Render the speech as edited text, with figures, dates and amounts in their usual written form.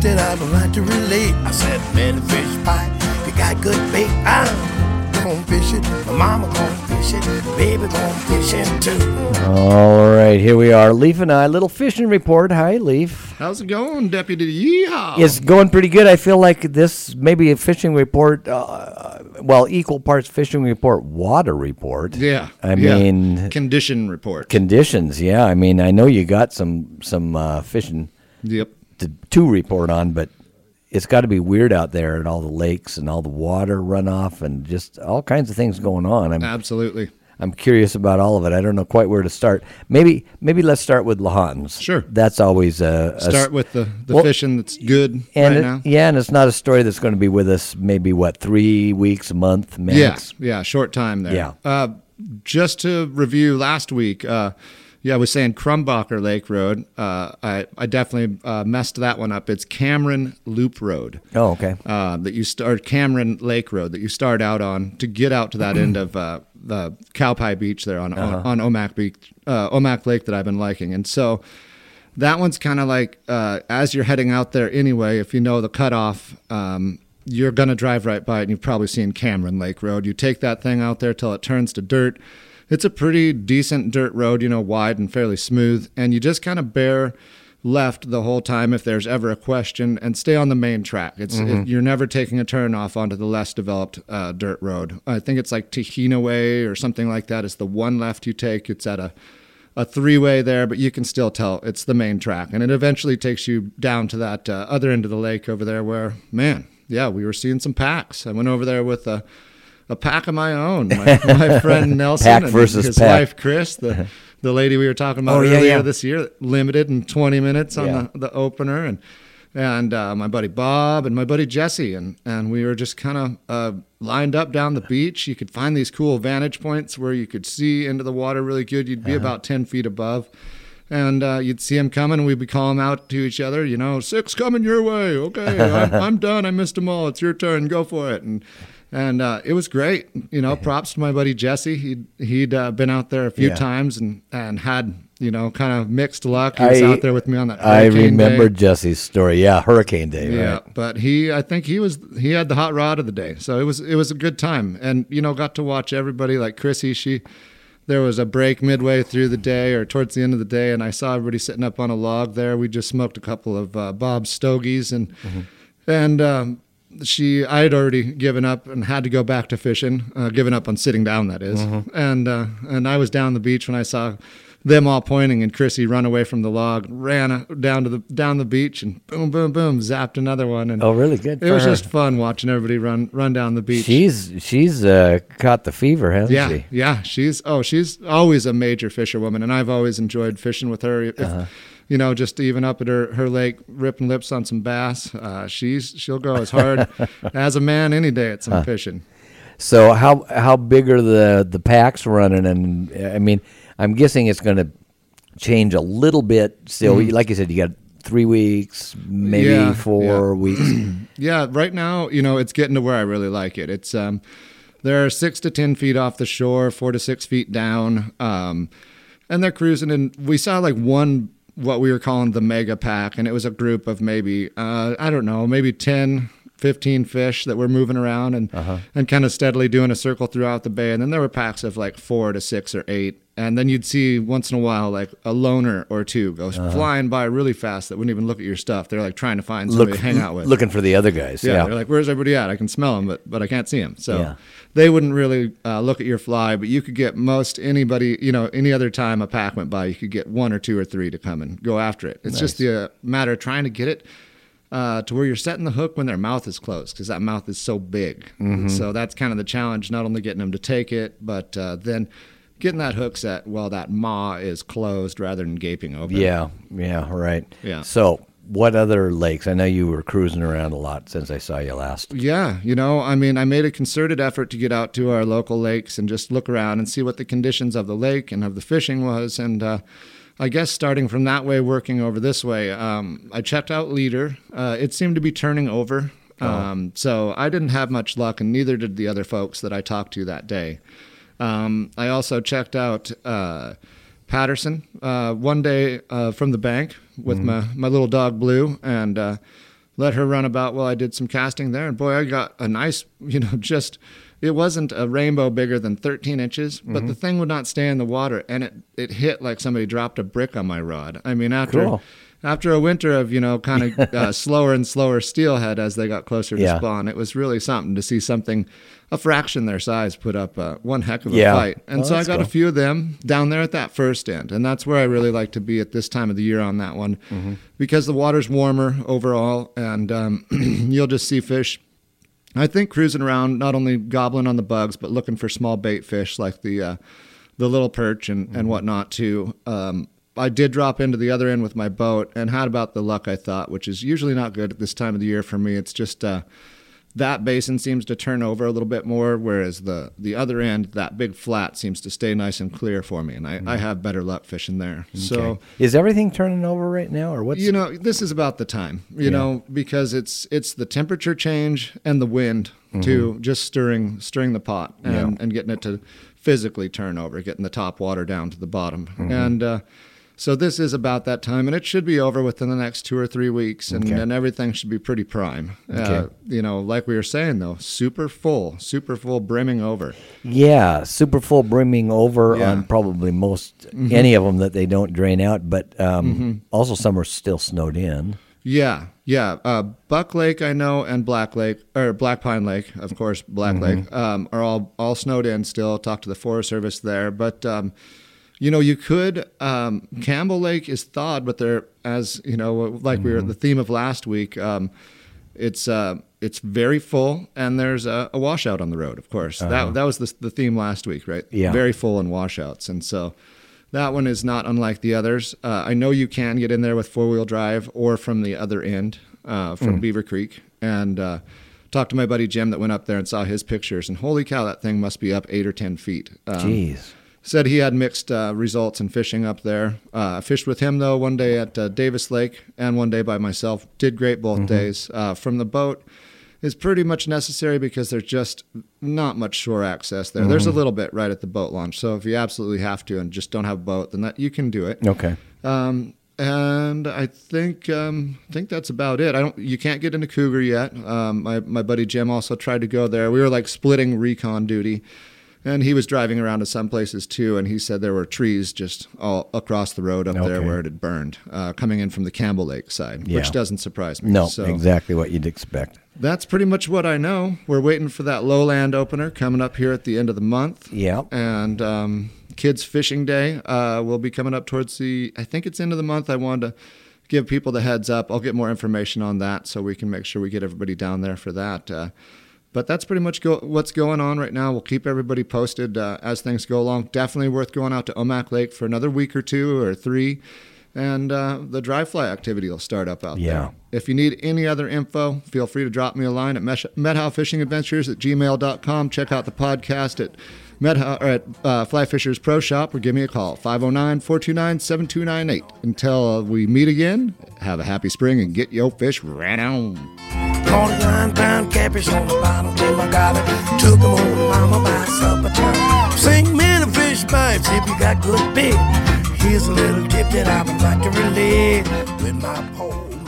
that I would like to relate. I said, man, fish pie, if you got good bait, I'm going fishing. My mama going fishing, baby going fishing too. All right, here we are. Leaf and I, little fishing report. Hi, Leaf. How's it going, Deputy Yeehaw? It's going pretty good. I feel like this may be a fishing report, equal parts fishing report, water report. Yeah. I mean... Condition report. Conditions, yeah. I mean, I know you got some fishing Yep. to report on, but it's got to be weird out there at all the lakes and all the water runoff and just all kinds of things going on. Absolutely. I'm curious about all of it. I don't know quite where to start. Maybe let's start with Lahontan's. Sure. That's always start with the fishing that's good now. Yeah, and it's not a story that's going to be with us maybe, 3 weeks, a month, max? Yeah, short time there. Yeah. Just to review last week, I was saying Crumbacher Lake Road. I definitely messed that one up. It's Cameron Loop Road. Oh, okay. Cameron Lake Road that you start out on to get out to that end of the Cowpie Beach there on Omak Beach, Omak Lake that I've been liking. And so that one's kind of like as you're heading out there anyway, if you know the cutoff, you're going to drive right by it, and you've probably seen Cameron Lake Road. You take that thing out there till it turns to dirt. It's a pretty decent dirt road, wide and fairly smooth, and you just kind of bear left the whole time if there's ever a question, and stay on the main track. You're never taking a turn off onto the less developed dirt road. I think it's like Tahina Way or something like that. It's the one left you take. It's at a three-way there, but you can still tell it's the main track, and it eventually takes you down to that other end of the lake over there where, man, yeah, we were seeing some packs. I went over there with a pack of my own. My friend Nelson Pack and versus his pack. wife Chris, the lady we were talking about earlier this year, limited in 20 minutes on the opener, and my buddy Bob and my buddy Jesse, and we were just kind of lined up down the beach. You could find these cool vantage points where you could see into the water really good. You'd be about 10 feet above. And you'd see him coming, and we'd be calling out to each other, 6 coming your way. Okay, I'm done. I missed them all. It's your turn. Go for it. And it was great. Props to my buddy Jesse. He'd been out there a few times and had, kind of mixed luck. He was out there with me on that hurricane I remember day. Jesse's story. Yeah, hurricane day. Yeah, right. but I think he had the hot rod of the day. So it was a good time. And, got to watch everybody like Chrissy. There was a break midway through the day or towards the end of the day, and I saw everybody sitting up on a log there. We just smoked a couple of Bob's Stogies, and I had already given up and had to go back to fishing, given up on sitting down, that is. And I was down the beach when I saw them all pointing, and Chrissy run away from the log, ran down the beach, and boom, boom, boom, zapped another one. And really good. It was just fun watching everybody run down the beach. She's caught the fever, hasn't she? Yeah. She's always a major fisherwoman, and I've always enjoyed fishing with her. Just even up at her lake, ripping lips on some bass. She'll go as hard as a man any day at some fishing. So how big are the packs running? And I mean, I'm guessing it's going to change a little bit. Still, like you said, you got 3 weeks, maybe 4 weeks. Yeah, right now, it's getting to where I really like it. It's they're 6 to 10 feet off the shore, 4 to 6 feet down, and they're cruising. And we saw like one, what we were calling the mega pack, and it was a group of maybe maybe 10, 15 fish that were moving around and kind of steadily doing a circle throughout the bay. And then there were packs of like 4 to 6 or 8. And then you'd see once in a while like a loner or two goes flying by really fast that wouldn't even look at your stuff. They're like trying to find somebody to hang out with. Looking for the other guys. Yeah. They're like, where's everybody at? I can smell them, but I can't see them. So they wouldn't really look at your fly, but you could get anybody, any other time a pack went by, you could get 1 or 2 or 3 to come and go after it. It's just the matter of trying to get it to where you're setting the hook when their mouth is closed, because that mouth is so big. So that's kind of the challenge, not only getting them to take it, but then getting that hook set while that maw is closed rather than gaping open. Yeah, right. Yeah. So what other lakes? I know you were cruising around a lot since I saw you last. Yeah, I made a concerted effort to get out to our local lakes and just look around and see what the conditions of the lake and of the fishing was. And I guess starting from that way, working over this way, I checked out Leader. It seemed to be turning over. So I didn't have much luck, and neither did the other folks that I talked to that day. I also checked out Patterson one day from the bank with my little dog Blue, and let her run about while I did some casting there. And boy, I got a nice, it wasn't a rainbow bigger than 13 inches, but the thing would not stay in the water, and it hit like somebody dropped a brick on my rod. I mean, after a winter of, kind of slower and slower steelhead as they got closer to spawn, it was really something to see something a fraction their size put up one heck of a fight. And so I got a few of them down there at that first end, and that's where I really like to be at this time of the year on that one, because the water's warmer overall, and you'll just see fish, I think, cruising around, not only gobbling on the bugs, but looking for small bait fish like the little perch and whatnot too. I did drop into the other end with my boat and had about the luck I thought, which is usually not good at this time of the year for me. It's just that basin seems to turn over a little bit more, whereas the other end, that big flat, seems to stay nice and clear for me, and I have better luck fishing there. Okay. So is everything turning over right now, or what's? This is about the time, because it's the temperature change and the wind too, just stirring the pot and getting it to physically turn over, getting the top water down to the bottom, and. So this is about that time, and it should be over within the next 2 or 3 weeks, and everything should be pretty prime. Like we were saying, though, super full, brimming over. Yeah, super full, brimming over on probably most, any of them that they don't drain out, but also some are still snowed in. Yeah. Buck Lake, I know, and Black Pine Lake, of course, Black Lake, are all snowed in still. Talk to the Forest Service there, but... you could, Campbell Lake is thawed, but there, as like we were the theme of last week, it's very full, and there's a washout on the road, of course. That was the theme last week, right? Yeah. Very full and washouts. And so that one is not unlike the others. I know you can get in there with 4-wheel drive or from the other end, from Beaver Creek, and talked to my buddy Jim that went up there and saw his pictures, and holy cow, that thing must be up 8 or 10 feet. Jeez. Said he had mixed results in fishing up there. Fished with him, though, one day at Davis Lake and one day by myself. Did great both days. From the boat is pretty much necessary because there's just not much shore access there. There's a little bit right at the boat launch. So if you absolutely have to and just don't have a boat, then you can do it. Okay. And I think that's about it. You can't get into Cougar yet. My buddy Jim also tried to go there. We were like splitting recon duty. And he was driving around to some places, too, and he said there were trees just all across the road up there where it had burned, coming in from the Campbell Lake side, which doesn't surprise me. No, exactly what you'd expect. That's pretty much what I know. We're waiting for that lowland opener coming up here at the end of the month. Yeah. And Kids Fishing Day will be coming up towards I think it's end of the month. I wanted to give people the heads up. I'll get more information on that so we can make sure we get everybody down there for that. But that's pretty much what's going on right now. We'll keep everybody posted as things go along. Definitely worth going out to Omak Lake for another week or 2 or 3. And the dry fly activity will start up out there. If you need any other info, feel free to drop me a line at medhowfishingadventures@gmail.com. Check out the podcast at Fly Fishers Pro Shop, or give me a call, 509-429-7298. Until we meet again, have a happy spring and get your fish right on. Caught a 9-pound catfish on the bottom, Jim, I got it. Took him home to mama by supper time. Sing me the fish bites if you got good bait. Here's a little tip that I would like to relay with my pole.